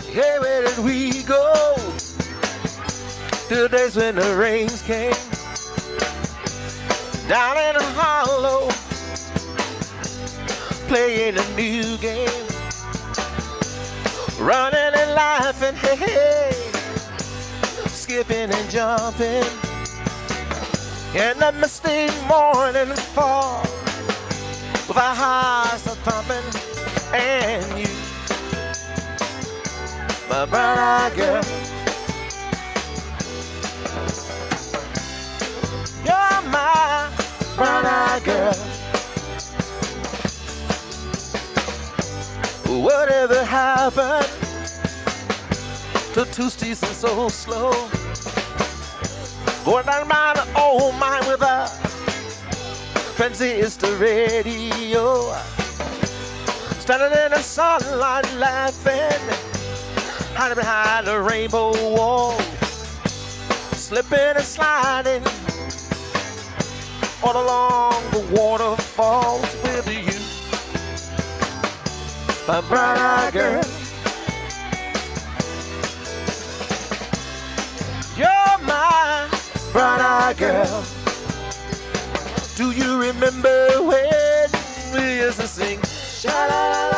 Hey, where did we go? To the days when the rains came down in a hollow, playing a new game, running and laughing, hey, hey, skipping and jumping in the misty morning fall, with our hearts a thumping, and you, my brown-eyed girl, you're my brown-eyed girl. Whatever happened to Tuesdays and so slow? Going down by the old mine with a transistor radio, standing in the sunlight laughing, hiding behind the rainbow wall, slipping and sliding all along the waterfalls with you, my brown-eyed girl. You're my brown-eyed girl. Do you remember when we used to sing sha-la-la?